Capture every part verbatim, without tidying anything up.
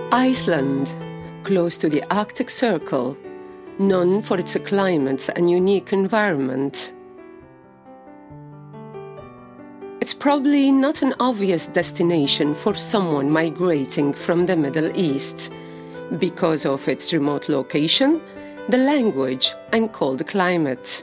Iceland, close to the Arctic Circle, known for its climate and unique environment. It's probably not an obvious destination for someone migrating from the Middle East because of its remote location, the language, and cold climate.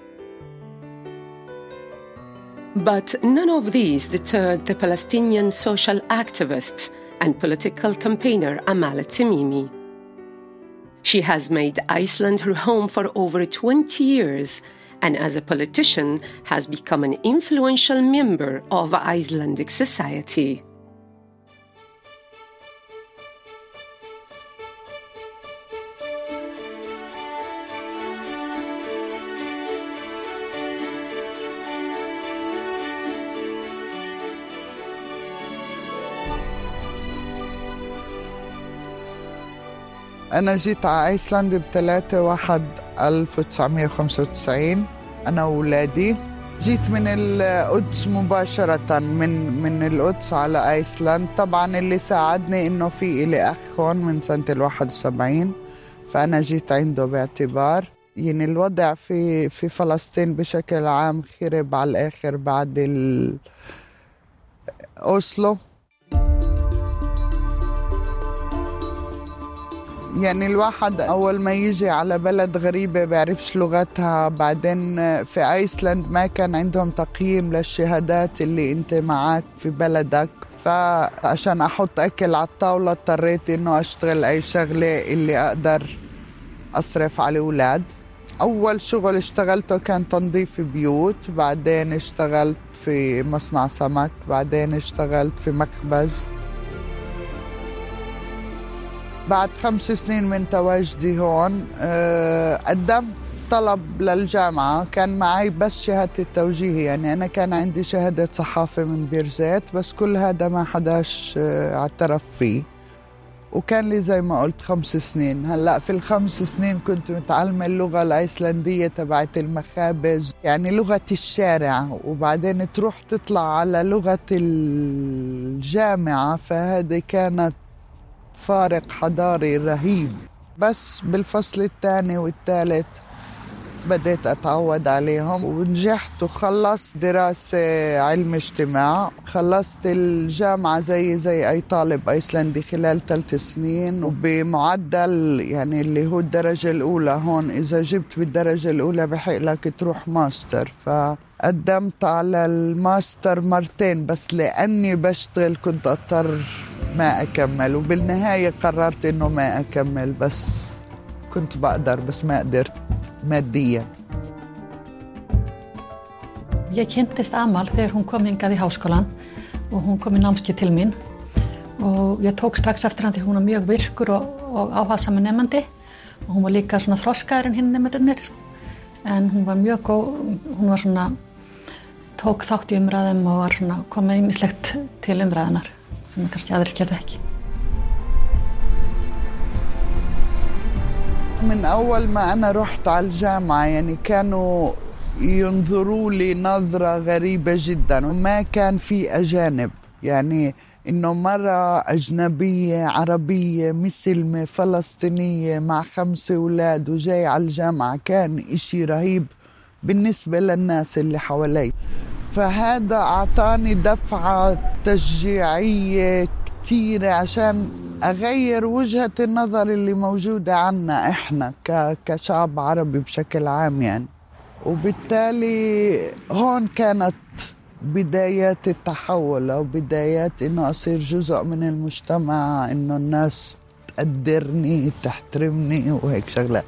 But none of these deterred the Palestinian social activist and political campaigner Amal Tamimi. She has made Iceland her home for over twenty years, and as a politician has become an influential member of Icelandic society. أنا جيت على أيسلند بثلاثة واحد ألف وتسعمية وخمسة وتسعين أنا وولادي. جيت من القدس مباشرة من من القدس على أيسلند. طبعاً اللي ساعدني إنه في إلي أخ هون من سنة الواحد وسبعين، فأنا جيت عنده باعتبار يعني الوضع في في فلسطين بشكل عام خرب على الآخر بعد أوسلو. يعني الواحد أول ما يجي على بلد غريبة بيعرفش لغتها. بعدين في أيسلند ما كان عندهم تقييم للشهادات اللي أنت معك في بلدك، فعشان أحط أكل على الطاولة اضطريت إنه أشتغل أي شغلة اللي أقدر أصرف على الأولاد. أول شغل اشتغلته كان تنظيف بيوت، بعدين اشتغلت في مصنع سمك، بعدين اشتغلت في مخبز. بعد خمس سنين من تواجدي هون قدمت طلب للجامعة. كان معي بس شهادة التوجيهي، يعني أنا كان عندي شهادة صحافة من بيرزيت، بس كل هذا ما حداش اعترف فيه. وكان لي زي ما قلت خمس سنين. هلأ في الخمس سنين كنت متعلمة اللغة الأيسلندية تبعت المخابز، يعني لغة الشارع، وبعدين تروح تطلع على لغة الجامعة، فهذه كانت فارق حضاري رهيب. بس بالفصل الثاني والثالث بديت أتعود عليهم ونجحت وخلصت دراسة علم اجتماع. خلصت الجامعة زي زي أي طالب أيسلندي خلال ثلاث سنين وبمعدل يعني اللي هو الدرجة الأولى. هون إذا جبت بالدرجة الأولى بحق لك تروح ماستر، فقدمت على الماستر مرتين، بس لأني بشتغل كنت أضطر ما أكمل، وبالنهاية قررت إنه ما أكمل. بس كنت بقدر بس ما قدرت ماديا. Ég kynntist Amal þegar hún kom hingað í háskólan og hún kom í námskeið til mín og ég tók strax eftir hann því hún var mjög virkur og, og áhugasamur nemandi og hún var líka svona þroskaðri en hinn nemendurnir, en hún var mjög góð. Hún var svona tók þátt í umræðum og var svona kom með ýmislegt til umræðunar sem kannski aðrir gerðu ekki. من أول ما أنا رحت على الجامعة يعني كانوا ينظروا لي نظرة غريبة جدا، وما كان في أجانب، يعني إنه مرة أجنبية عربية مسلمة فلسطينية مع خمسة أولاد وجاي على الجامعة كان إشي رهيب بالنسبة للناس اللي حوالي. فهذا أعطاني دفعة تشجيعية كتيرة عشان أغير وجهة النظر اللي موجودة عنا إحنا كشعب عربي بشكل عام يعني. وبالتالي هون كانت بدايات التحول أو بدايات إنه أصير جزء من المجتمع، إنه الناس تقدرني تحترمني وهيك شغلات.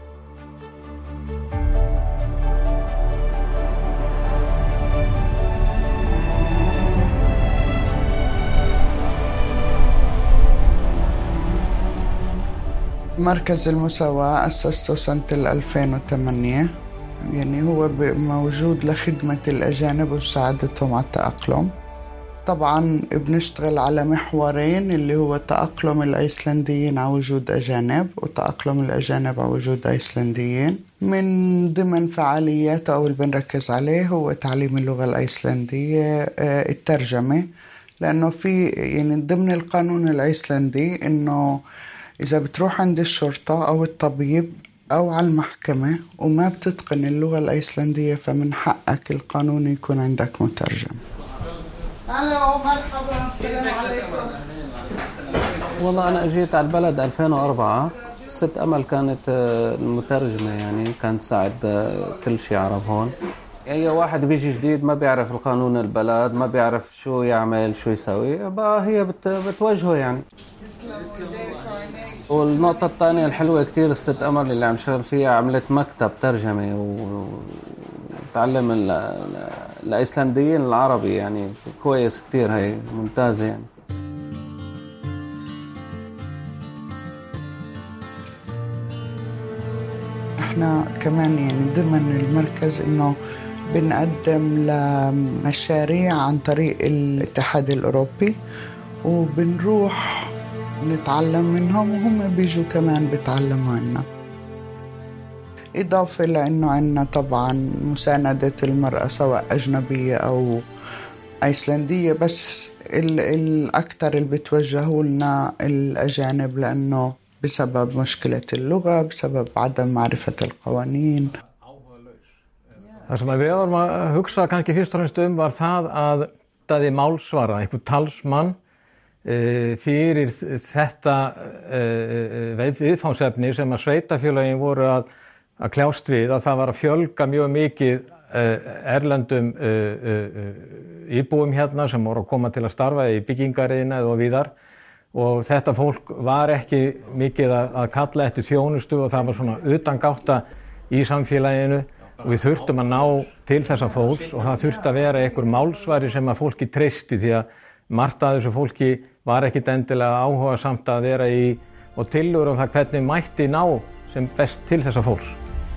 مركز المساواة أسسته سنة ألفين وثمانية، يعني هو موجود لخدمة الأجانب ومساعدتهم على التأقلم. طبعاً بنشتغل على محورين اللي هو تأقلم الأيسلنديين على وجود أجانب وتأقلم الأجانب على وجود أيسلنديين. من ضمن فعاليات أو اللي بنركز عليه هو تعليم اللغة الأيسلندية، الترجمة، لأنه في يعني ضمن القانون الأيسلندي إنه إذا بتروح عند الشرطة أو الطبيب أو على المحكمة وما بتتقن اللغة الأيسلندية فمن حقك القانوني يكون عندك مترجم. أهلا ومرحبا، السلام عليكم. والله أنا أجيت على البلد ألفين وأربعة. ست أمل كانت المترجمة، يعني كانت تساعد كل شيء عرب هون. أي واحد بيجي جديد ما بيعرف القانون البلد، ما بيعرف شو يعمل شو يسوي، بقى هي بت بتوجهه يعني. والنقطة الثانية الحلوة كتير، الست أمل اللي عم شغل فيها عملت مكتب ترجمة وتعلم الأيسلنديين العربي، يعني كويس كتير، هي ممتازة يعني. احنا كمان يعني ضمن المركز انه بنقدم لمشاريع عن طريق الاتحاد الأوروبي، وبنروح نتعلم منهم وهم بيجوا كمان بيتعلموا عنا. إضافة لأنه عنا طبعا مساندة المرأة سواء أجنبية أو أيسلندية، بس الأكثر اللي بتوجهوا لنا الأجانب لأنه بسبب مشكلة اللغة، بسبب عدم معرفة القوانين. Það sem við varum að hugsa kannski fyrst og fremst um var það að daði málsvara, einhver talsmann uh, fyrir þetta uh, viðfangsefni sem að sveitafélögin voru að, að kljást við, að það var að fjölga mjög mikið uh, erlendum uh, uh, íbúum hérna sem voru að koma til að starfa í byggingariðnaði og víðar, og þetta fólk var ekki mikið að, að kalla eftir þjónustu og það var svona utangátta í samfélaginu. Og við þurftum að ná til þessa fólks og það þurfti að vera einhver málsvari sem að fólki treysti, því að margt af þessu fólki var ekkit endilega áhugasamt að vera í og tillögur um það hvernig mætti ná sem best til þessa fólks.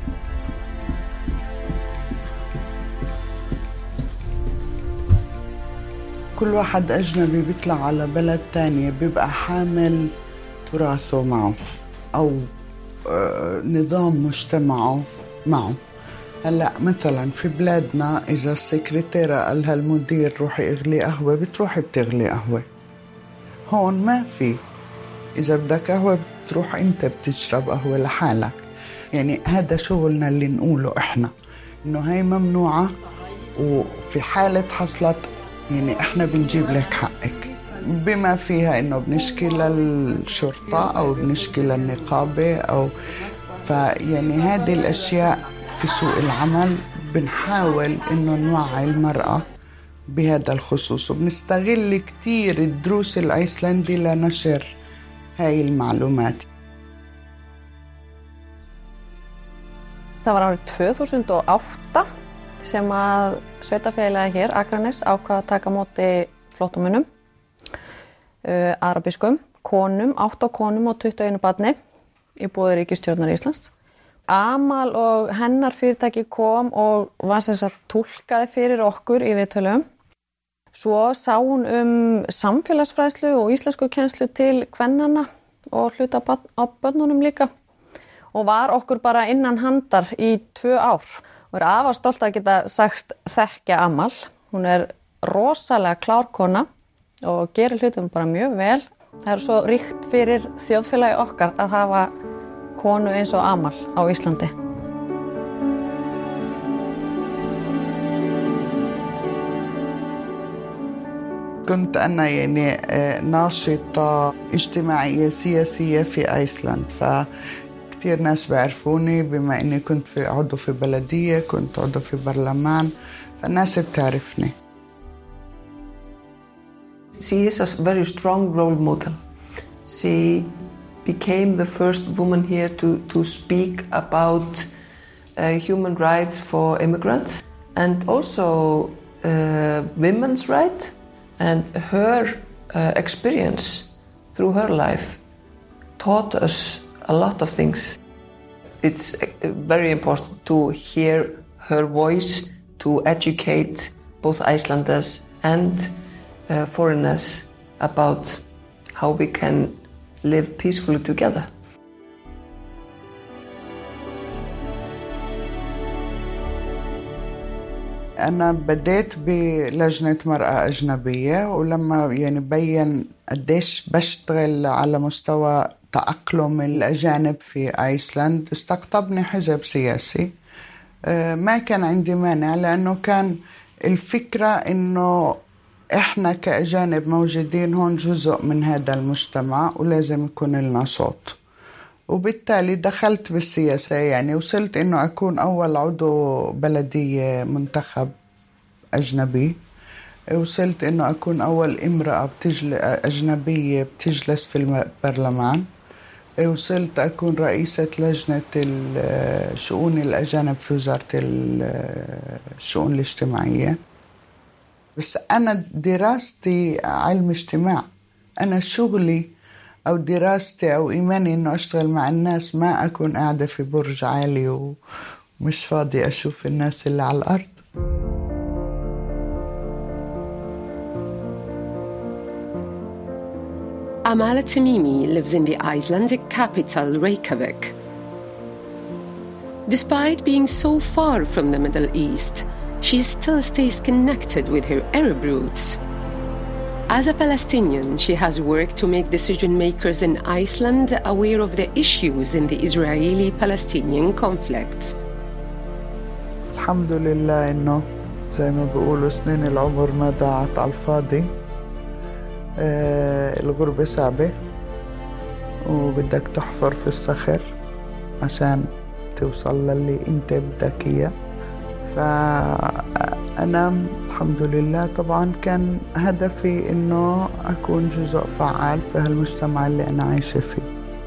كل واحد أجنبي بيطلع على بلد تانية بيبقى حامل تراثه معه أو نظام مجتمعه معه. هلأ مثلا في بلادنا إذا السكرتيرة قالها المدير روحي اغلي قهوة بتروحي بتغلي قهوة. هون ما في، إذا بدك قهوة بتروح أنت بتشرب قهوة لحالك. يعني هذا شغلنا اللي نقوله إحنا، إنه هاي ممنوعة، وفي حالة حصلت يعني إحنا بنجيب لك حقك، بما فيها إنه بنشكي للشرطة أو بنشكي للنقابة أو فيعني هذه الأشياء في سوق العمل بنحاول إنه نوعي المرأة بهذا الخصوص، وبنستغل كتير الدروس الأيسلندي لنشر هاي المعلومات. Það var árið tvö þúsund og átta sem að sveitafélagið hér, Akranes, ákvað að taka móti flóttamönnum, uh, arabískum, konum, átta konum og tuttugu og einu barni í boði ríkisstjórnar Íslands. Amal og hennar fyrirtæki kom og var sem sagt túlkaði fyrir okkur í viðtölum. Svo sá hún um samfélagsfræðslu og íslenskukennslu til kvennanna og hluta á börnunum líka, og var okkur bara innan handar í tvö ár. Og er afar stolt að geta sagst þekkja Amal. Hún er rosalega klár kona og gerir hlutum bara mjög vel. Það er svo ríkt fyrir þjóðfélagi okkar að hafa konu eins og Amal á Íslandi. كنت أنا يعني ناشطة اجتماعية سياسية في أيسلند، فكتير ناس بعرفوني بما إني كنت في عضو في بلدية، كنت عضو في برلمان، فالناس بتعرفني. She is a very strong role model. She became the first woman here to, to speak about uh, human rights for immigrants and also uh, women's rights, and her uh, experience through her life taught us a lot of things. It's uh, very important to hear her voice, to educate both Icelanders and uh, foreigners about how we can live peacefully together. أنا بديت بلجنة مرأة أجنبية، ولما يعني بين قديش بشتغل على مستوى تأقلم الأجانب في أيسلند استقطبني حزب سياسي. ما كان عندي مانع، لأنه كان الفكرة إنه إحنا كأجانب موجودين هون جزء من هذا المجتمع ولازم يكون لنا صوت. وبالتالي دخلت بالسياسة، يعني وصلت إنه أكون أول عضو بلدية منتخب أجنبي. وصلت إنه أكون أول امرأة بتجل... أجنبية بتجلس في البرلمان. وصلت أكون رئيسة لجنة الشؤون الأجانب في وزارة الشؤون الاجتماعية. بس أنا دراستي علم اجتماع، أنا شغلي أو دراستي أو إيماني إنه أشتغل مع الناس، ما أكون قاعدة في برج عالي ومش فاضي أشوف الناس اللي على الأرض. Amala Tamimi lives in the Icelandic capital, Reykjavik. Despite being so far from the Middle East, she still stays connected with her Arab roots. As a Palestinian, she has worked to make decision-makers in Iceland aware of the issues in the Israeli-Palestinian conflict. الحمد لله إنه زي ما بيقولوا سنين العمر ما ضاعت على الفاضي. آه الغربة صعبة وبدك تحفر في الصخر عشان توصل للي انت بدك اياه. فأنا الحمد لله طبعا كان هدفي إنه أكون جزء فعال في هالمجتمع اللي أنا عايشة فيه.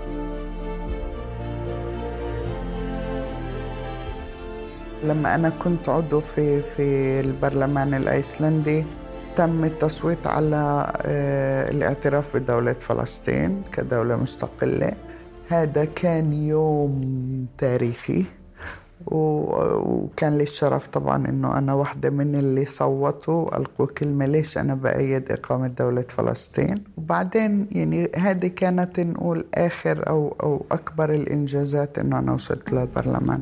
لما أنا كنت عضو في في البرلمان الأيسلندي تم التصويت على الاعتراف بدولة فلسطين كدولة مستقلة. هذا كان يوم تاريخي، وكان لي الشرف طبعا إنه أنا واحدة من اللي صوتوا ألقوا كلمة ليش أنا بأيد إقامة دولة فلسطين. وبعدين يعني هذه كانت نقول آخر أو أو أكبر الإنجازات إنه أنا وصلت للبرلمان.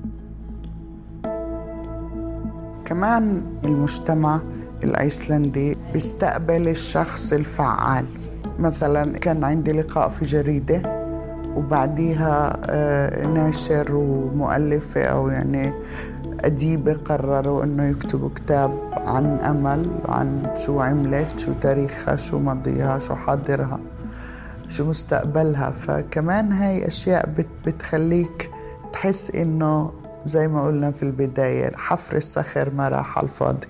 كمان المجتمع الأيسلندي بيستقبل الشخص الفعال. مثلا كان عندي لقاء في جريدة وبعديها ناشر ومؤلفة أو يعني أديبة قرروا إنه يكتبوا كتاب عن أمل، عن شو عملت، شو تاريخها، شو ماضيها، شو حاضرها، شو مستقبلها. فكمان هاي أشياء بتخليك تحس إنه زي ما قلنا في البداية حفر الصخر ما راح على الفاضي.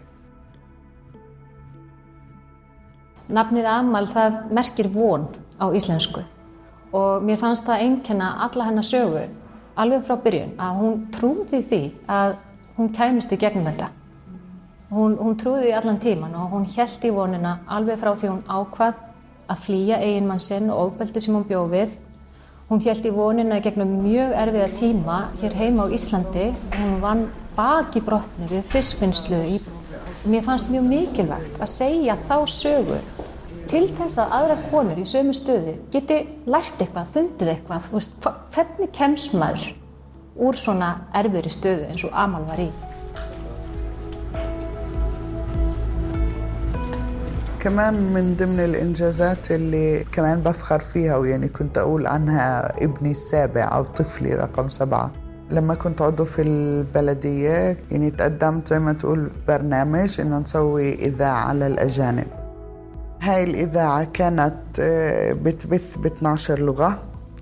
Nafnið Amal það merkir von á íslensku og mér fannst það einkenna alla hennar sögu alveg frá byrjun að hún trúði því að hún kæmist í gegnum þetta. Hún, hún trúði því allan tíman og hún hélt í vonina alveg frá því hún ákvað að flýja eiginmann sinn og ofbeldi sem hún bjó við. Hún hélt í vonina gegnum mjög erfiða tíma hér heima á Íslandi. Hún vann baki brotni við fiskvinnslu í Mér fannst mjög mikilvægt að segja þá sögu til þess að aðrar konur í sömu stöðu geti lært eitthvað, fundið eitthvað, þú veist, hvernig kemst maður úr svona erfiðri stöðu eins og Amal var í. كمان من ضمن الإنجازات اللي كمان بفخر فيها ويعني كنت أقول عنها ابني السابع أو طفلي رقم سبعة. لما كنت عضو في البلدية يعني تقدمت زي ما تقول برنامج إنه نسوي إذاعة للأجانب. هاي الإذاعة كانت بتبث باثناشر لغة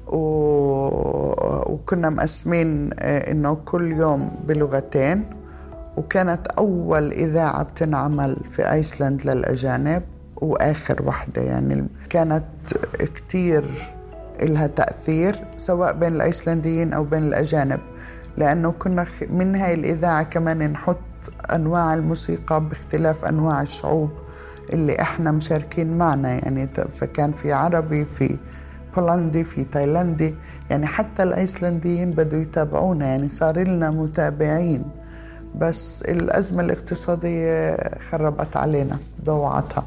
وكنا مقسمين إنه كل يوم بلغتين، وكانت أول إذاعة بتنعمل في أيسلند للأجانب وآخر واحدة. يعني كانت كتير إلها تأثير سواء بين الأيسلنديين أو بين الأجانب، لأنه كنا من هاي الإذاعة كمان نحط أنواع الموسيقى باختلاف أنواع الشعوب اللي إحنا مشاركين معنا. يعني فكان في عربي، في بولندي، في تايلاندي، يعني حتى الأيسلنديين بدوا يتابعونا، يعني صار لنا متابعين. بس الأزمة الاقتصادية خربت علينا، ضوعتها.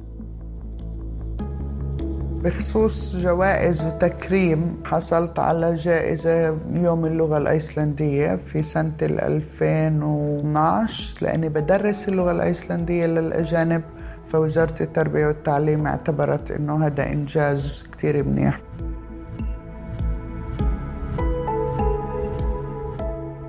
بخصوص جوائز وتكريم، حصلت على جائزة يوم اللغة الأيسلندية في سنة ألفين واثناشر لأني بدرس اللغة الأيسلندية للأجانب، فوزارة التربية والتعليم اعتبرت إنه هذا إنجاز كتير منيح.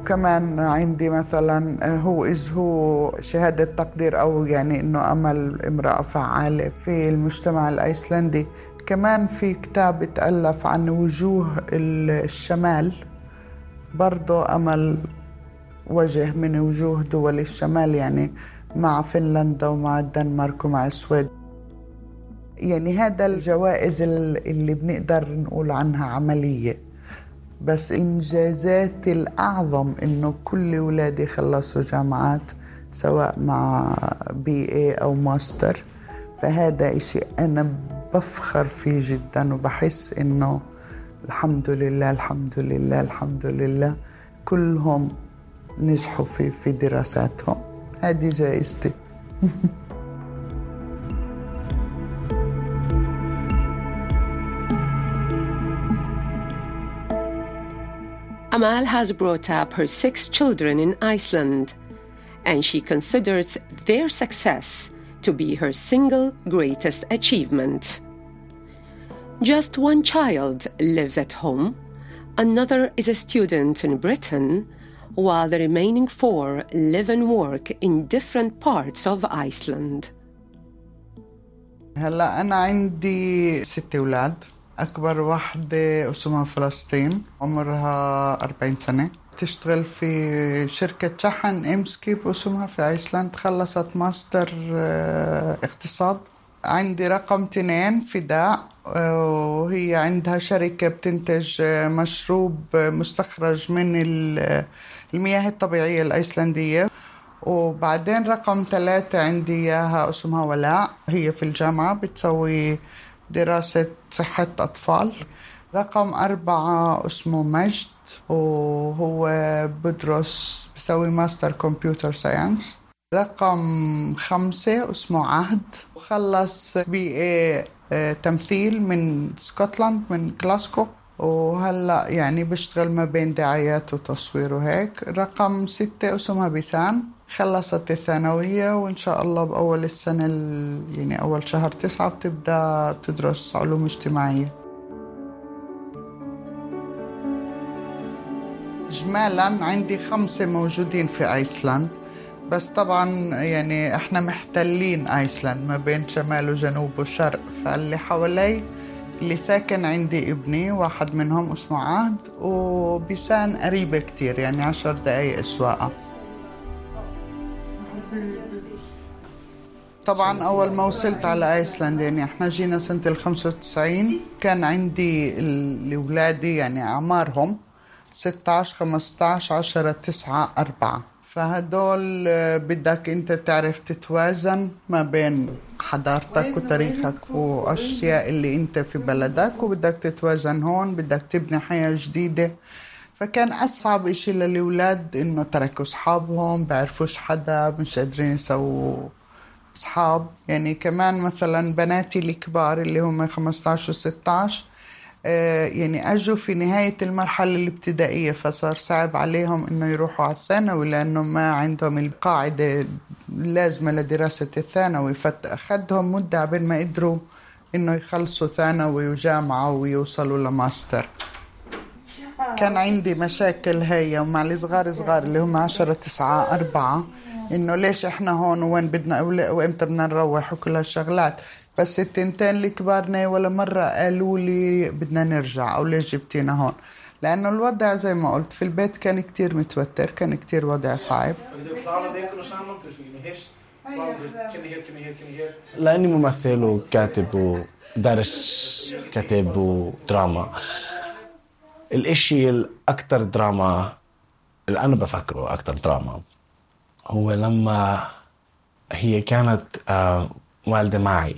وكمان عندي مثلا هو إز هو شهادة تقدير أو يعني إنه أمل امرأة فعالة في المجتمع الأيسلندي. كمان في كتاب اتألف عن وجوه الشمال، برضو أمل وجه من وجوه دول الشمال، يعني مع فنلندا ومع الدنمارك ومع السويد. يعني هذا الجوائز اللي بنقدر نقول عنها عملية. بس إنجازاتي الأعظم إنه كل أولادي خلصوا جامعات سواء مع بي اي أو ماستر، فهذا إشي أنا بفخر فيه جدا، وبحس إنه الحمد لله الحمد لله الحمد لله كلهم نجحوا في في دراساتهم. هذه جائزتي. Amal has brought up her six children in Iceland, and she considers their success to be her single greatest achievement. Just one child lives at home, another is a student in Britain, while the remaining four live and work in different parts of Iceland. هلا أنا عندي ست أولاد. أكبر واحدة اسمها فلسطين، عمرها أربعين سنة، تشتغل في شركة شحن إمسكيب اسمها في أيسلند، خلصت ماستر اقتصاد. عندي رقم اثنين فداء، وهي عندها شركة بتنتج مشروب مستخرج من المياه الطبيعية الأيسلندية. وبعدين رقم ثلاثة عندي إياها اسمها ولاء، هي في الجامعة بتسوي دراسة صحة أطفال. رقم أربعة اسمه مجد، وهو بدرس بسوي ماستر كمبيوتر ساينس. رقم خمسة اسمه عهد، وخلص بي اي تمثيل من سكوتلاند من كلاسكو، وهلأ يعني بشتغل ما بين دعايات وتصوير وهيك. رقم ستة اسمها بيسان، خلصت الثانوية وإن شاء الله بأول السنة يعني أول شهر تسعة بتبدأ تدرس علوم اجتماعية. إجمالاً عندي خمسة موجودين في أيسلند، بس طبعاً يعني إحنا محتلين أيسلند ما بين شمال وجنوب وشرق، فاللي حوالي اللي ساكن عندي ابني واحد منهم اسمه عهد، وبيسان قريبة كتير يعني عشر دقايق سواقة. طبعاً أول ما وصلت على أيسلند يعني إحنا جينا سنة الخمسة وتسعين، كان عندي الأولادي يعني أعمارهم ستة عشر خمسة عشر عشرة تسعة أربعة، فهدول بدك أنت تعرف تتوازن ما بين حضارتك وتاريخك وأشياء اللي أنت في بلدك، وبدك تتوازن هون، بدك تبني حياة جديدة. فكان أصعب إشي للأولاد إنه تركوا أصحابهم، بعرفوش حدا، مش قادرين يسووا أصحاب. يعني كمان مثلا بناتي الكبار اللي هم خمسة عشر و ستة عشر آه يعني أجوا في نهاية المرحلة الابتدائية، فصار صعب عليهم إنه يروحوا على الثانوي لأنه ما عندهم القاعدة اللازمة لدراسة الثانوي، فأخذهم مدة بين ما قدروا إنه يخلصوا ثانوي وجامعة ويوصلوا لماستر. كان عندي مشاكل هي ومع الصغار صغار اللي هم عشرة تسعة أربعة، إنه ليش إحنا هون وين بدنا وإمتى بدنا نروح وكل هالشغلات. بس التنتين الكبارنا ولا مرة قالوا لي بدنا نرجع أو ليش جبتينا هون، لأنه الوضع زي ما قلت في البيت كان كتير متوتر، كان كتير وضع صعب. لأني ممثل وكاتب ودرس كاتب ودراما، الاشي الأكتر دراما اللي أنا بفكره أكتر دراما هو لما هي كانت آه والدة معي،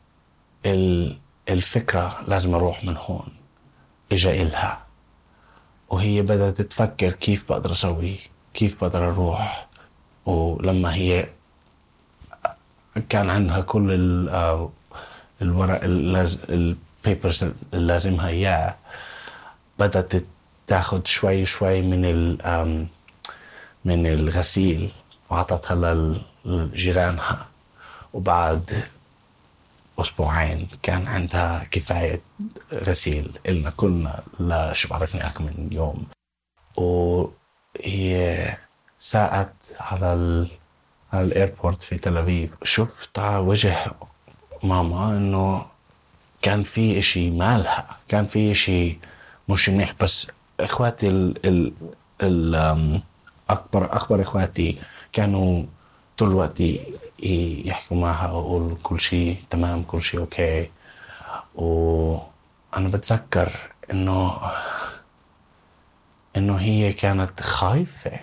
الفكرة لازم أروح من هون إجا إلها، وهي بدأت تفكر كيف بقدر أسوي، كيف بقدر أروح. ولما هي كان عندها كل الورق البيبرز اللي لازمها إياه، بدأت تاخد شوي شوي من من الغسيل وعطتها لجيرانها، وبعد أسبوعين كان عندها كفاية غسيل إلنا كلنا، لا شو بعرفني أكم من يوم. هي ساءت على ال على الايربورت في تل أبيب. شفت على وجه ماما انه كان في اشي مالها، كان في اشي مش منيح. بس اخواتي ال ال ال اكبر اكبر اخواتي كانوا طول الوقت يحكوا معها ويقولوا كل شيء تمام، كل شيء اوكي. وانا بتذكر انه انه هي كانت خايفة.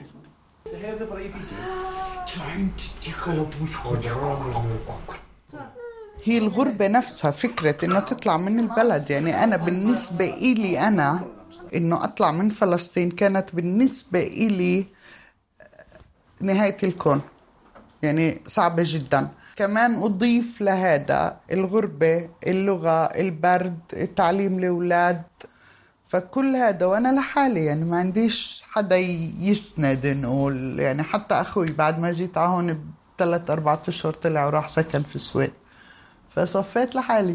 هي الغربة نفسها فكرة إنه تطلع من البلد. يعني أنا بالنسبة إلي أنا إنه أطلع من فلسطين كانت بالنسبة إلي نهاية الكون، يعني صعبة جدا. كمان أضيف لهذا الغربة، اللغة، البرد، التعليم لأولاد، فكل هذا وأنا لحالي، يعني ما عنديش حدا يسند نقول. يعني حتى أخوي بعد ما جيت عهون بثلاث أربعة أشهر طلع وراح سكن في السويد، فصفيت لحالي.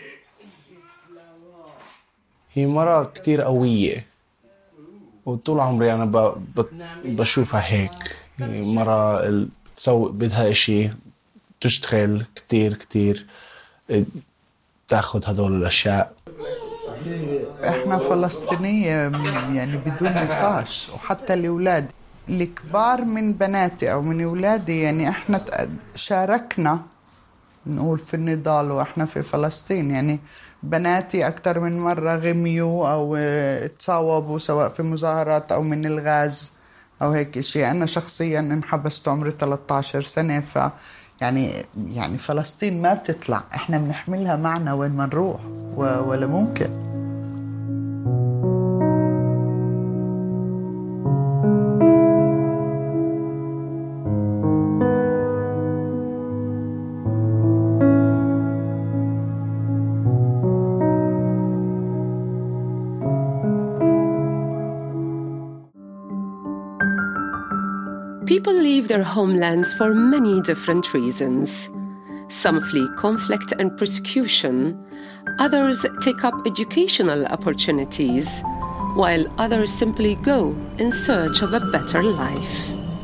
هي مرة كتير قوية وطول عمري أنا ب... ب... بشوفها هيك. هي مرة تسوي بدها إشي تشتغل كتير كتير تاخد هدول الأشياء. إحنا فلسطينية يعني بدون نقاش. وحتى الأولاد الكبار من بناتي أو من أولادي، يعني إحنا شاركنا نقول في النضال وإحنا في فلسطين. يعني بناتي أكتر من مرة غميوا أو تصاوبوا سواء في مظاهرات أو من الغاز أو هيك شيء. أنا شخصياً انحبست عمري ثلاثة عشر سنة. ف يعني يعني فلسطين ما بتطلع، إحنا بنحملها معنا وين ما نروح، ولا ممكن. People leave their homelands for many different reasons. Some flee conflict and persecution. Others take up educational opportunities, while others simply go in search of a better life.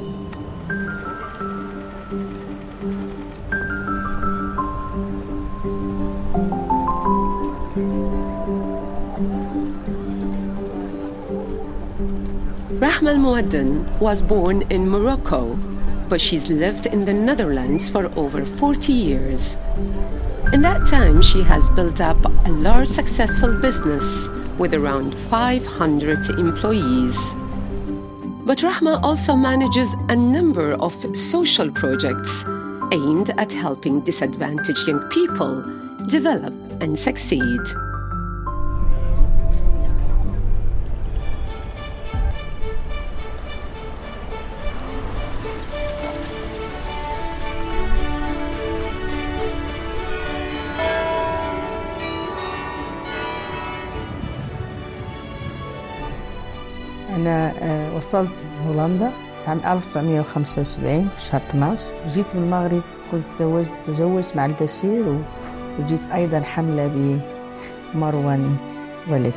Rahma Al-Muaddin was born in Morocco, but she's lived in the Netherlands for over forty years. In that time, she has built up a large successful business with around five hundred employees. But Rahma also manages a number of social projects aimed at helping disadvantaged young people develop and succeed. أنا وصلت هولندا في عام ألف وتسعمائة وخمسة وسبعين في شهر اثنا عشر. جيت من المغرب، كنت تزوجت تزوجت مع البشير، وجيت أيضا حملة بمروان ولدي.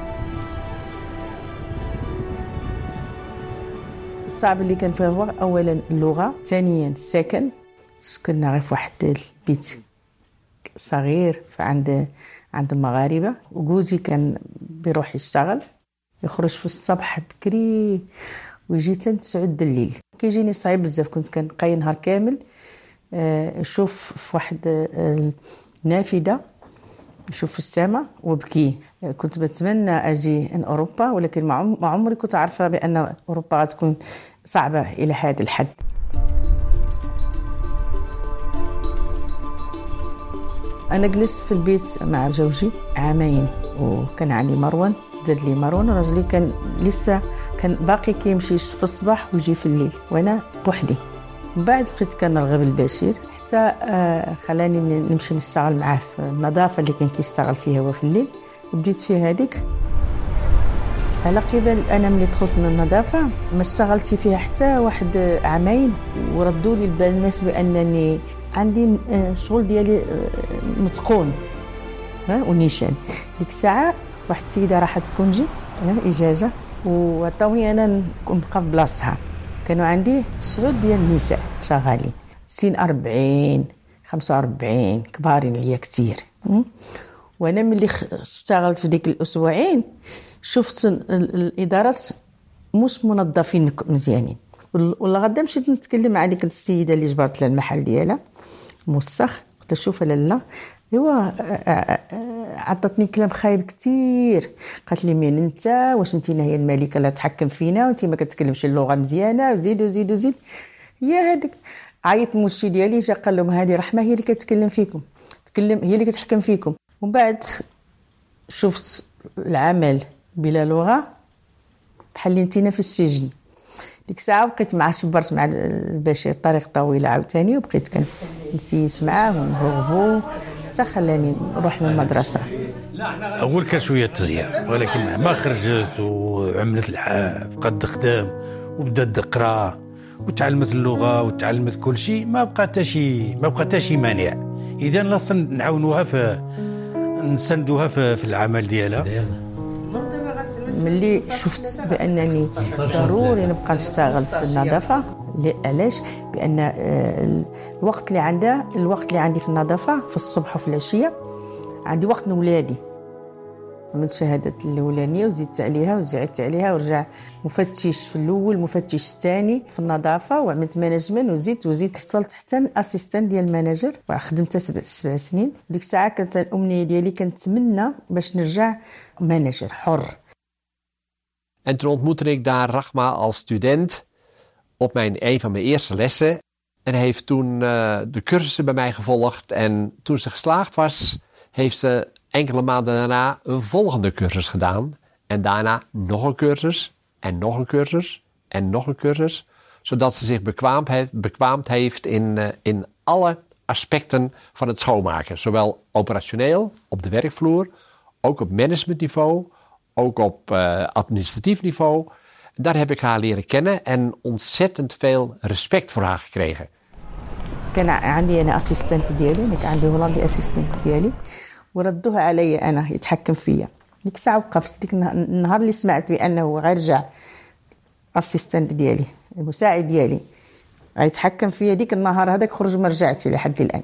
الصعب اللي كان في الوقت أولا اللغة، ثانيا السكن. كنا غير في واحد البيت صغير عند عند المغاربة، وجوزي كان بيروح يشتغل، يخرج في الصباح بكري ويجي تسعود الليل. كيجيني صعيب بزاف، كنت كنقاي نهار كامل نشوف في واحد نافذة، نشوف في السماء وبكي. كنت بتمنى اجي ان اوروبا، ولكن ما عمري كنت عارفه بان اوروبا غتكون صعبه الى هذا الحد. انا جلست في البيت مع زوجي عامين، وكان عندي مروان، دار لي مروان راجلي كان لسه كان باقي كيمشي في الصباح ويجي في الليل، وانا بوحدي. من بعد بقيت كنرغب البشير حتى خلاني نمشي نشتغل معاه في النظافه اللي كان كيشتغل فيها هو في الليل. بديت في هذيك على قبل انا ملي دخلت من النظافه ما اشتغلتش فيها حتى واحد عامين، وردوا لي البال الناس بانني عندي شغل ديالي متقون ونيشان. ديك الساعه واحد السيده راحت كونجي اجازه وعطاوني انا نبقى في بلاصتها. كانوا عندي تسعود ديال النساء شغالين سن أربعين خمسة وأربعين كبارين ليا كتير. وانا ملي اشتغلت في ديك الاسبوعين شفت الادارات مش منظفين مزيانين. والله غدا مشيت نتكلم مع ديك السيده اللي جبرت لها المحل ديالها موسخ، قلت لها شوف لاله ايوا عطاتني كلام خايب كتير. قالت لي مين انت؟ واش انت هي الملكه اللي تحكم فينا وانت ما كتكلمش اللغه مزيانه؟ وزيد وزيد وزيد. هي هذيك عيط المشي ديالي جا قال لهم هذه رحمه هي اللي كتكلم فيكم، تكلم هي اللي كتحكم فيكم. ومن بعد شفت العمل بلا لغه بحال انتينا في السجن. ديك الساعه بقيت مع شبرت مع البشير طريق طويله عاوتاني، وبقيت كنسيس معاه ونرغبو حتى خلاني نروح للمدرسه. اول كان شويه تزيان، ولكن مهما خرجت وعملت الحاف قد خدام وبدات تقرا وتعلمت اللغه وتعلمت كل شيء، ما بقى حتى شي ما بقى حتى شي مانع. اذا لاص نعاونوها في نسندوها في, في العمل ديالها. ملي شفت بانني ضروري نبقى نشتغل في النظافه. علاش؟ بان الوقت اللي عندها الوقت اللي عندي في النظافه في الصبح وفي العشيه عندي وقت لولادي. من شهادة الأولانية وزيدت عليها وزعدت عليها ورجع مفتش في الأول مفتش الثاني في النظافة، وعملت مانجمنت وزيدت وزيدت حصلت حتى اسيستنت ديال المانجر وخدمت سبع سبع سنين. ديك الساعة كانت الأمنية ديالي كنتمنى باش نرجع مانجر حر. En toen ontmoette ik daar Rachma als student op mijn, een van mijn eerste lessen. En heeft toen uh, de cursussen bij mij gevolgd. En toen ze geslaagd was, heeft ze enkele maanden daarna een volgende cursus gedaan. En daarna nog een cursus en nog een cursus en nog een cursus. Zodat ze zich bekwaamd heeft, bekwaamd heeft in, uh, in alle aspecten van het schoonmaken. Zowel operationeel, op de werkvloer, ook op managementniveau, ook op uh, administratief niveau. Daar heb ik haar leren kennen en ontzettend veel respect voor haar gekregen. كان عندي أنا أسيستنت ديالي، أنا كان عندي هولندي أسيستنت ديالي وردوها علي أنا يتحكم فيا. ديك الساعة وقفت. ديك النهار اللي سمعت بأنه غيرجع أسيستنت ديالي المساعد ديالي غيتحكم فيا، ديك النهار هذاك خرج ما رجعتش لحد الآن.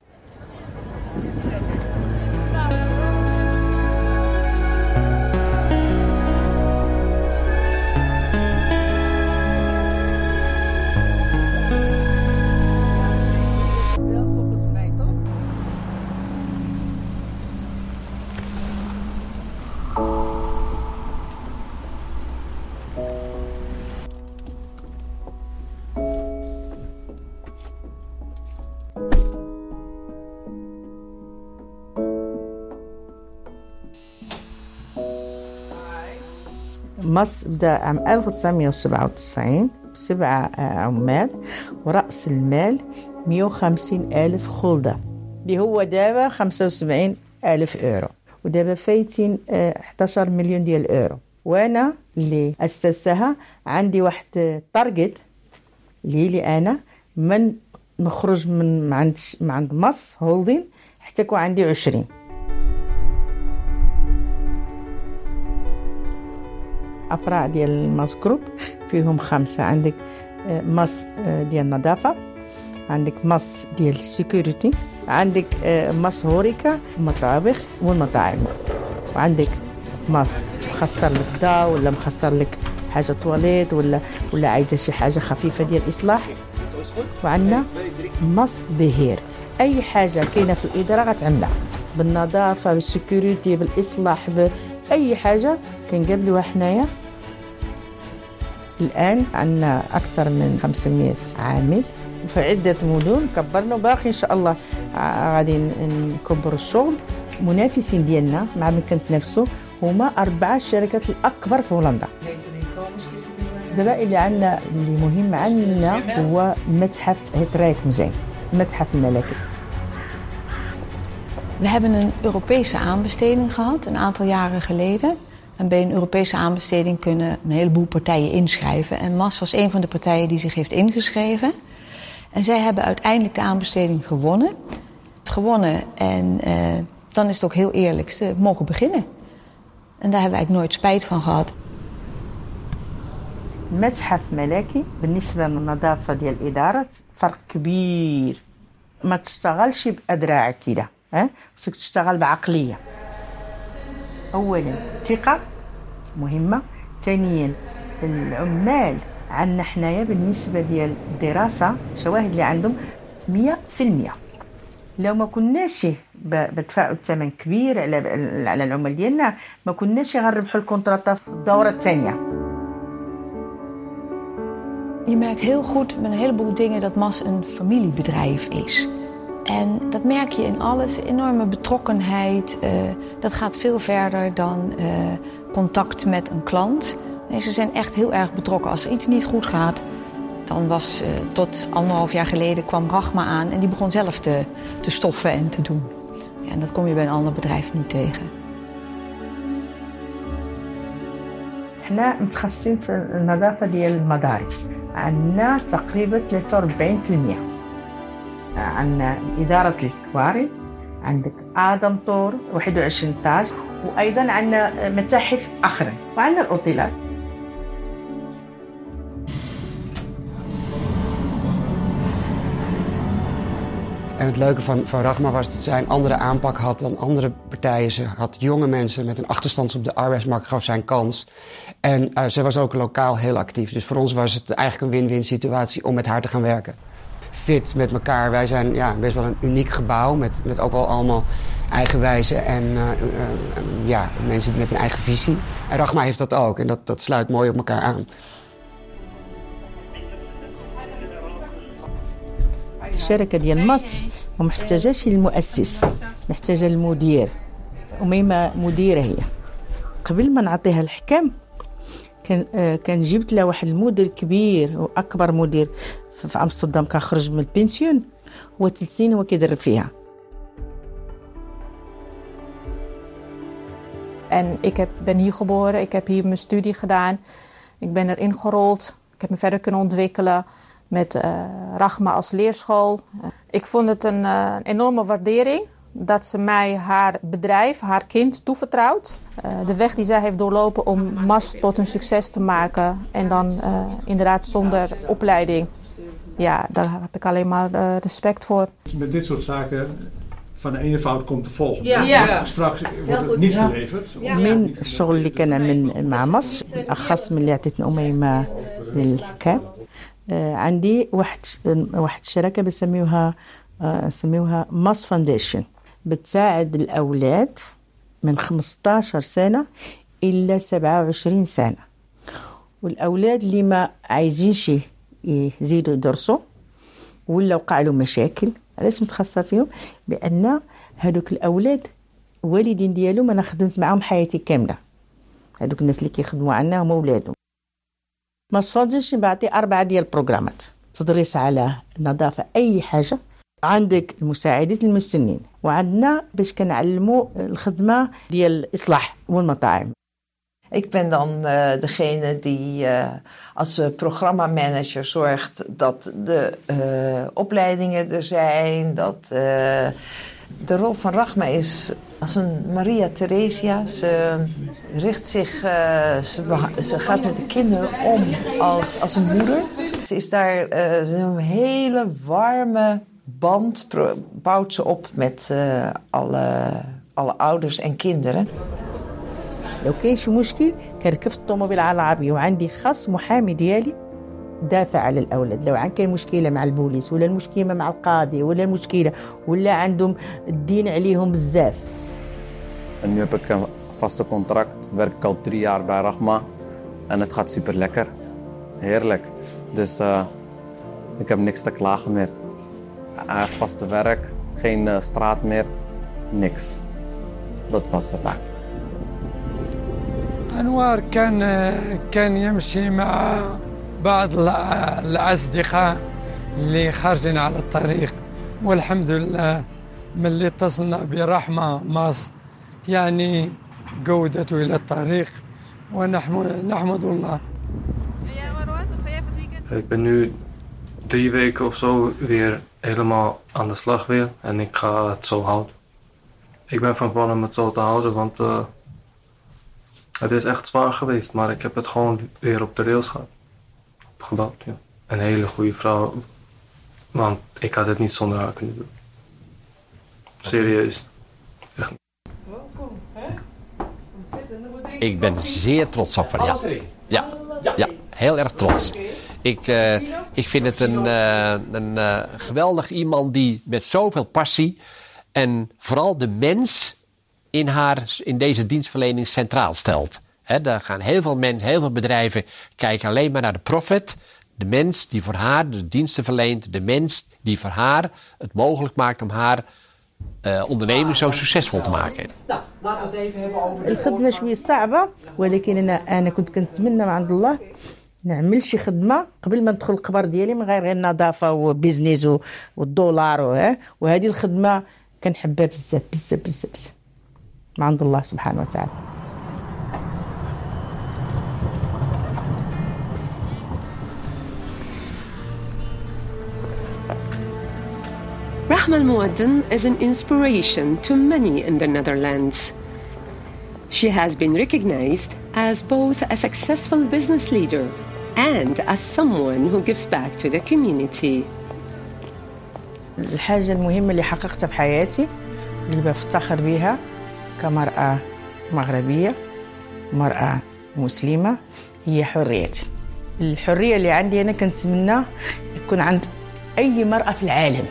مصر بدأ عام ألف وتسعمائة وسبعة وتسعين بسبعة عمال ورأس المال مئة وخمسين ألف خلدة اللي هو دابا خمسة وسبعين ألف أورو، ودابا فايتين إحدى عشر مليون ديال الأورو. وأنا اللي أسسها عندي واحد تارجت اللي لي أنا من نخرج من عند عند مصر هولدين حتى يكون عندي عشرين. أفرع ديال الماس جروب فيهم خمسة. عندك ماس ديال النظافة، عندك ماس ديال السيكوريتي، عندك ماس هوريكا المطابخ والمطاعم، وعندك ماس مخسر لك ضاء ولا مخسر لك حاجة تواليت ولا ولا عايزة شي حاجة خفيفة ديال الإصلاح. وعندنا ماس بهير، أي حاجة كاينة في الإدارة غتعملها بالنظافة بالسيكوريتي بالإصلاح بأي حاجة كنقابلوها حنايا. الآن عندنا أكثر من خمسمائة عامل في عدة مدن كبرنا، وباقي إن شاء الله غادي نكبر الشغل. منافسين ديالنا مع من كنتنافسوا هما أربعة الشركات الأكبر في هولندا. الزبائن اللي عندنا اللي مهم عندنا هو متحف Het Rijksmuseum, المتحف الملكي. We hebben een Europese aanbesteding gehad een aantal jaren geleden. En bij een Europese aanbesteding kunnen een heleboel partijen inschrijven. En M A S was een van de partijen die zich heeft ingeschreven. En zij hebben uiteindelijk de aanbesteding gewonnen. Gewonnen en uh, dan is het ook heel eerlijk, ze mogen beginnen. En daar hebben we eigenlijk nooit spijt van gehad. متحف ملكي بالنسبة للنظافة ديال الإدارة فرق كبير. ما تشتغلش بأدراعك كده، ها خصك تشتغل بعقلية. أولا ثقة مهمة، ثانيا العمال عندنا حنايا بالنسبة ديال الدراسة شواهد اللي عندهم مية في المية. لو ما كناش بدفعوا الثمن كبير على على العمال ديالنا ما كناش غنربحوا الكونتراتا في الدورة الثانية. Je merkt heel goed met een heleboel dingen dat M A S een familiebedrijf is. En dat merk je in alles, enorme betrokkenheid. Uh, dat gaat veel verder dan uh, contact met een klant. Nee, ze zijn echt heel erg betrokken. Als er iets niet goed gaat, dan was uh, tot anderhalf jaar geleden kwam Rachma aan en die begon zelf te, te stoffen en te doen. Ja, en dat kom je bij een ander bedrijf niet tegen. احنا متخصصين في النظافة ديال المدارس، عندنا تقريبا ثلاثة وأربعين بالمية. عندنا إدارة الكوارث، عندك آدم طور واحد وعشرين تاج، وأيضا عندنا متاحف أخرى، وعندنا الأوتيلات. En het leuke van, van Rachma was dat zij een andere aanpak had dan andere partijen. Ze had jonge mensen met een achterstand op de arbeidsmarkt, gaf zij een kans. En uh, ze was ook lokaal heel actief. Dus voor ons was het eigenlijk een win-win situatie om met haar te gaan werken. Fit met elkaar. Wij zijn ja, best wel een uniek gebouw met, met ook wel allemaal eigenwijze en uh, uh, uh, ja, mensen met een eigen visie. En Rachma heeft dat ook en dat, dat sluit mooi op elkaar aan. الشركة ديال ماس ما محتاجاش المؤسس، محتاجة المدير. أميمة مديرة هي. قبل ما نعطيها الحكم كان آه كان جبت لها واحد المدير كبير وأكبر مدير في أمستردام، كان خرج من البنسيون وثلاث سنين هو كيدرب فيها. En ik heb, ben hier geboren, ik heb hier mijn studie gedaan. Ik ben erin gerold, ik heb me verder kunnen ontwikkelen. Met uh, Rachma als leerschool. Uh, ik vond het een uh, enorme waardering dat ze mij haar bedrijf, haar kind toevertrouwt. Uh, de weg die zij heeft doorlopen om M A S tot een succes te maken. En dan uh, inderdaad zonder opleiding. Ja, daar heb ik alleen maar uh, respect voor. Met dit soort zaken van de ene fout komt de volgende. Ja. Ja. Straks wordt het niet geleverd. من الشغل اللي كان من مع ماس أخص من اللي عطيتنا أميمة للحكام. آه عندي واحد واحد الشركة بسميوها آه نسميوها ماس فاونديشن، بتساعد الأولاد من خمسطعش سنة إلى سبعة وعشرين سنة، والأولاد اللي ما عايزينش يزيدوا يدرسوا ولا وقع له مشاكل. علاش متخصصة فيهم؟ بأن هذوك الأولاد والدين ديالهم أنا خدمت معهم حياتي كاملة. هذوك الناس اللي كيخدموا عنا هما ولادهم. ما صفادش بعطي أربعة ديال البروغرامات تدريس على النظافة أي حاجة. عندك المساعدين المسنين، وعندنا باش كنعلموا الخدمة ديال الإصلاح والمطاعم. Ik ben dan uh, degene die uh, als programmamanager zorgt dat de uh, opleidingen er zijn. Dat, uh, de rol van Rachma is als een Maria Theresia. Ze richt zich, uh, ze, ze gaat met de kinderen om als, als een moeder. Ze is daar uh, een hele warme band, bouwt ze op met uh, alle, alle ouders en kinderen. لو كاين شي مشكل كنركب الطوموبيل على العربية وعندي خاص محامي ديالي دافع على الأولاد. لو كاين مشكلة مع البوليس ولا المشكلة مع القاضي ولا المشكلة ولا عندهم الدين عليهم بزاف. En nu heb ik een vaste contract, werk ik al drie jaar bij Rachma en het gaat super lekker. Heerlijk. Dus uh, ik heb niks te klagen meer. Uh, vaste werk, geen uh, straat meer, niks. Dat was het eigenlijk. أنوار كان كان يمشي مع بعض الأصدقاء اللي خارجين على الطريق، والحمد لله من اللي اتصلنا برحمة ماس يعني قودته إلى الطريق ونحمد نحمد الله. Ik ben nu drie weken of zo weer helemaal aan de slag weer en ik ga het zo houden. Ik ben van plan om het zo te houden, want uh, het is echt zwaar geweest, maar ik heb het gewoon weer op de rails gehad. gebouwd. Ja. Een hele goede vrouw, want ik had het niet zonder haar kunnen doen. Serieus. Echt. Ik ben zeer trots op haar, ja. Ja, ja, heel erg trots. Ik, uh, ik vind het een, uh, een uh, geweldig iemand die met zoveel passie en vooral de mens in, haar, in deze dienstverlening centraal stelt. He, daar gaan heel veel mensen, heel veel bedrijven kijken alleen maar naar de profit. De mens die voor haar de diensten verleent. De mens die voor haar het mogelijk maakt om haar uh, onderneming zo succesvol te maken. Nou, laten we het even hebben over الخدمة شوية صعبة ولكن أنا أنا كنت كنتمنى عند الله نعمل شي خدمة قبل ما ندخل القبر ديالي من غير غير النظافة وبيزنس والدولار وها وهذه الخدمة كنحبها بزاف بزاف بزاف بزاف من عند الله سبحانه وتعالى. Rahma Al-Muaddin is an inspiration to many in the Netherlands. She has been recognized as both a successful business leader and as someone who gives back to the community. الحاجة المهمة اللي حققتها في حياتي اللي بفتخر بها كمرأة مغربية مرأة مسلمة هي حريتي. الحرية اللي عندي أنا كنتمنى يكون عند أي مرأة في العالم.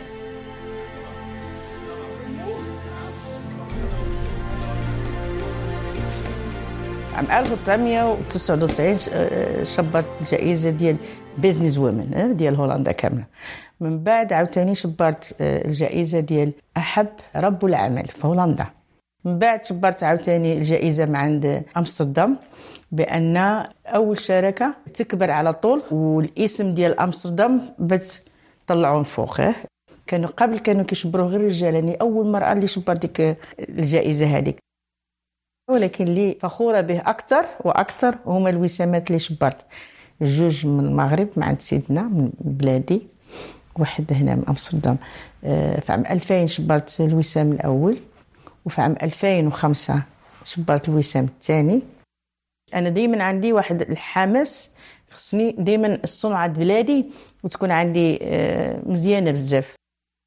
عام ألف وتسعمية وتسعة وتسعين شبرت الجائزة ديال بيزنس وومن ديال هولندا كاملة. من بعد عاوتاني شبرت الجائزة ديال أحب رب العمل في هولندا. من بعد شبرت عاوتاني الجائزة من عند أمستردام بأن أول شركة تكبر على طول والاسم ديال أمستردام بتطلعون فوق. كانوا قبل كانوا كيشبروا غير الرجال، يعني أول مرأة اللي شبرت ديك الجائزة هذيك. ولكن اللي فخورة به أكثر وأكثر هما الوسامات اللي شبرت. جوج من المغرب مع عند سيدنا من بلادي، واحد هنا من أمستردام. في عام ألفين شبرت الوسام الأول، وفي عام ألفين وخمسة شبرت الوسام الثاني. أنا دايما عندي واحد الحماس، خصني دايما الصنعة بلادي وتكون عندي مزيانة بزاف.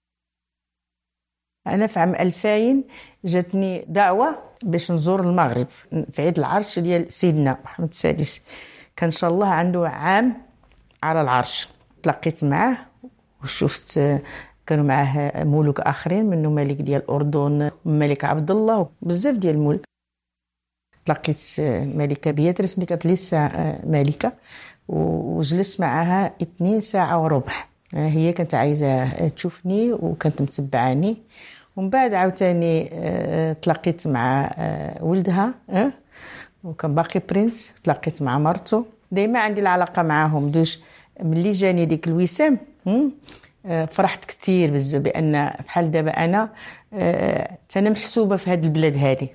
أنا في عام ألفين جاتني دعوة باش نزور المغرب في عيد العرش ديال سيدنا محمد السادس. كان إن شاء الله عنده عام على العرش. تلاقيت معه وشفت كانوا معه ملوك آخرين، منه ملك ديال الأردن، ملك عبد الله، بزاف ديال الملوك. تلاقيت ملكة بياتريس اللي كانت لسه ملكة، وجلست معها اثنين ساعة وربع. هي كانت عايزة تشوفني وكانت متبعاني. ومن بعد عاوتاني تلاقيت مع ولدها وكان باقي برنس. تلاقيت مع مرته، دايما عندي العلاقة معهم. دوش ملي جاني ديك الوسام فرحت كتير بزاف، بأن بحال دابا أنا أنا محسوبة في هذه البلاد هذه.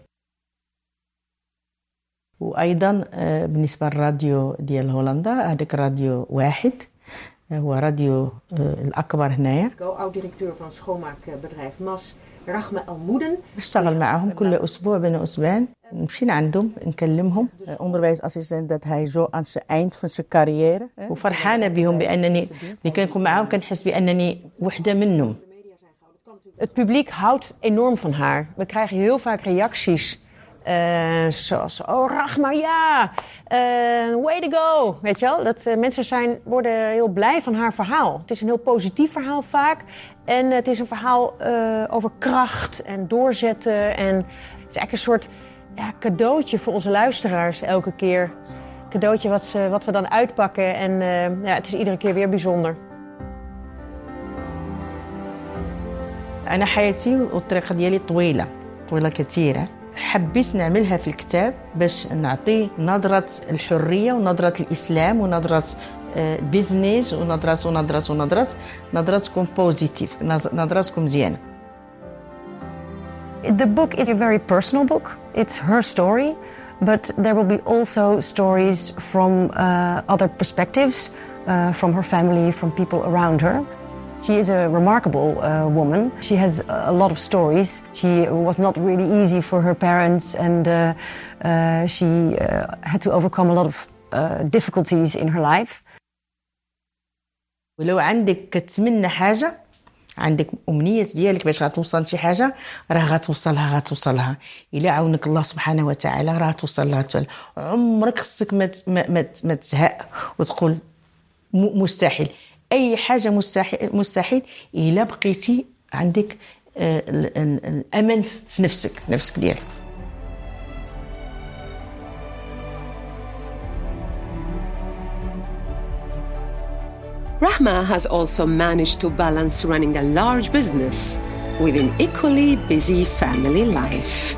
وأيضا بالنسبة للراديو ديال هولندا، هذاك راديو واحد هو راديو الأكبر هنايا. oud-directeur van schoonmaakbedrijf Mas, Rahma Al-Muaddin. بشتغل معهم كل أسبوع بين أسبوعين. مشينا عندهم نكلمهم. onderwijsassistent dat hij zo aan zijn eind van zijn carrière. وفرحانة بهم بأنني اللي كنكون معهم كنحس بأنني وحدة منهم. Het publiek houdt enorm van haar. We krijgen heel vaak reacties. Uh, zoals, oh Rahma, ja, uh, way to go, weet je wel. Dat uh, mensen zijn, worden heel blij van haar verhaal. Het is een heel positief verhaal vaak. En uh, het is een verhaal uh, over kracht en doorzetten. En het is eigenlijk een soort ja, cadeautje voor onze luisteraars elke keer. Cadeautje wat, ze, wat we dan uitpakken. En uh, ja, het is iedere keer weer bijzonder. أنا حياتي والطريقة ديالي طويلة طويلة كثيرة. حبيت نعملها في الكتاب باش نعطي نظرة الحرية ونظرة الإسلام ونظرة بيزنس ونظرة ونظرة ونظرة نظرتكم بوزيتيف، نظرتكم مزيانة. The book is a very personal book. It's her story, but there will be also stories from uh, other perspectives, uh, from her family, from people around her. She is a remarkable uh, woman. She has a lot of stories. She was not really easy for her parents, and uh, uh, she uh, had to overcome a lot of uh, difficulties in her life. ولو عندك كتمنى حاجة، عندك أمنية ديالك باش غتوصل شي حاجة، راه غتوصلها غتوصلها إلا عاونك الله سبحانه وتعالى، راه توصل لها. عمرك خصك ما ما ما تزهق وتقول مستحيل. أي حاجة مستحيل مستحيل إلا بقيتي عندك الأمل في نفسك نفسك ديالك. Rahma has also managed to balance running a large business with an equally busy family life.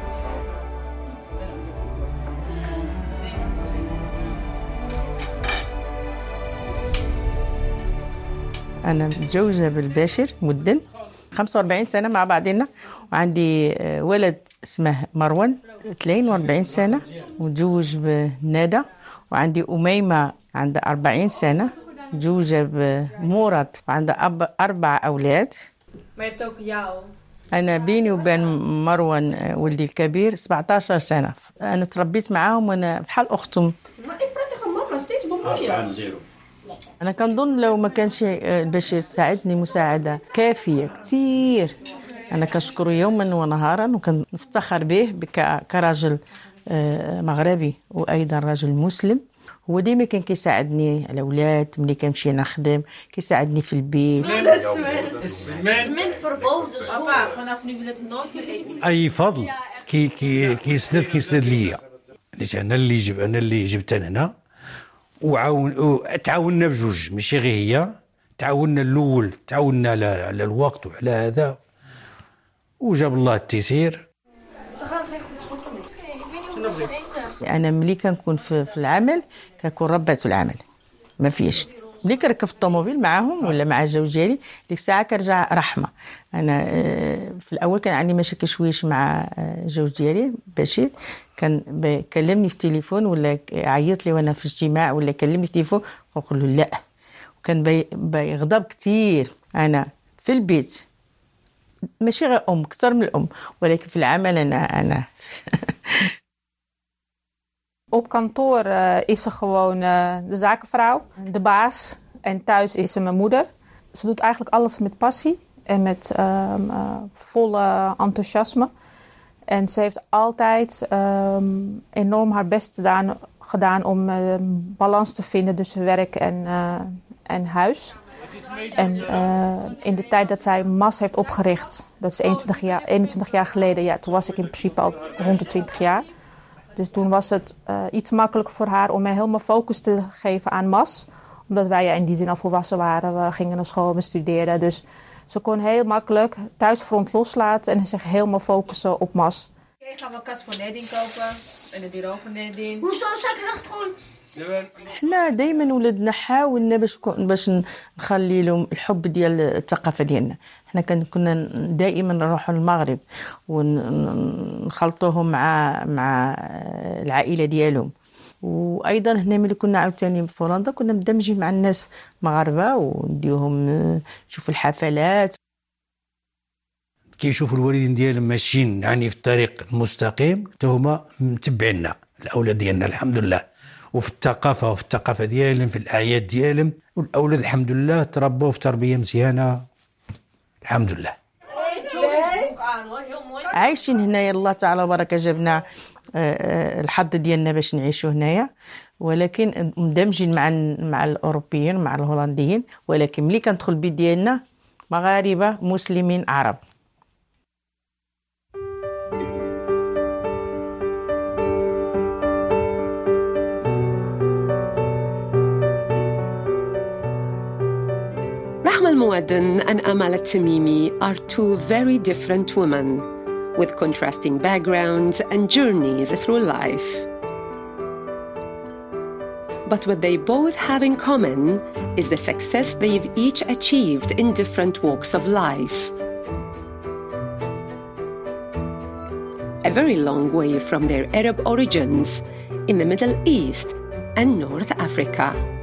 أنا متجوزة بالباشر مدن خمسة وأربعين سنة مع بعضنا، وعندي ولد اسمه مروان اثنين وأربعين سنة متزوج بندى، وعندي أميمة عندها أربعين سنة متزوجة بمورد وعندها أربع أولاد. ما يبتوك ياو. أنا بيني وبين مروان ولدي الكبير سبعة عشر سنة. أنا تربيت معاهم وأنا بحال أختهم. أنا كنظن لو ما كانش البشير يساعدني مساعدة كافية كتير، أنا كشكره يوما ونهارا، وكنفتخر به كراجل مغربي وأيضا رجل مسلم. هو ديما كان كيساعدني على الأولاد ملي كنمشي نخدم، كيساعدني في البيت. أي فضل كي كي كيسند كيسند ليا، ليش أنا اللي جب أنا اللي جبت هنا، وعاون تعاوننا بجوج، ماشي غير هي تعاوننا. الأول تعاوننا على على الوقت وعلى هذا، وجاب الله التيسير. أنا ملي كنكون في, في العمل كنكون ربة العمل، ما فيش. ملي كنركب الطوموبيل معاهم ولا مع الزوج ديالي ديك الساعة كنرجع رحمة. أنا في الأول كان عندي مشاكل شويش مع الزوج ديالي بشير، كان بيكلمني في التليفون ولا يعيط لي وانا في اجتماع ولا يكلمني في التليفون ونقول له لا، وكان بي بيغضب كتير. أنا في البيت ماشي غير أم، أكثر من الأم، ولكن في العمل أنا أنا Op kantoor uh, is ze gewoon uh, de zakenvrouw, de baas. En thuis is ze mijn moeder. Ze doet eigenlijk alles met passie en met um, uh, volle enthousiasme. En ze heeft altijd um, enorm haar best gedaan, gedaan om uh, balans te vinden tussen werk en, uh, en huis. En uh, in de tijd dat zij M A S heeft opgericht, dat is eenentwintig jaar, eenentwintig jaar geleden, ja, toen was ik in principe al rond de twintig jaar. Dus toen was het uh, iets makkelijker voor haar om mij helemaal focus te geven aan M A S. Omdat wij ja, in die zin al volwassen waren. We gingen naar school, we studeerden. Dus ze kon heel makkelijk thuisfront loslaten en zich helemaal focussen op M A S. Oké, gaan we een kast voor Nadine kopen. En een bureau voor Nadine. Hoezo zeg je dat gewoon? احنا دائما ولدنا حاولنا باش باش نخلي لهم الحب ديال الثقافه ديالنا. احنا كنا دائما نروحوا للمغرب ونخلطوهم مع مع العائله ديالهم، وايضا هنا ملي كنا عاوتاني في هولندا كنا مندمجين مع الناس مغاربه ونديوهم نشوفوا الحفلات. كيشوفوا الوالدين ديالهم ماشيين يعني في الطريق المستقيم، هما متبعينا الاولاد ديالنا الحمد لله، وفي الثقافة وفي الثقافة ديالهم في الأعياد ديالهم، والأولاد الحمد لله تربوا في تربية مزيانة الحمد لله. عايشين هنايا الله تعالى بركة، جبنا الحظ ديالنا باش نعيشوا هنايا، ولكن مندمجين مع مع الأوروبيين مع الهولنديين، ولكن ملي كندخل البيت ديالنا مغاربة مسلمين عرب. Rahma Al-Muaddin and Amal Al-Tamimi are two very different women with contrasting backgrounds and journeys through life. But what they both have in common is the success they've each achieved in different walks of life. A very long way from their Arab origins in the Middle East and North Africa.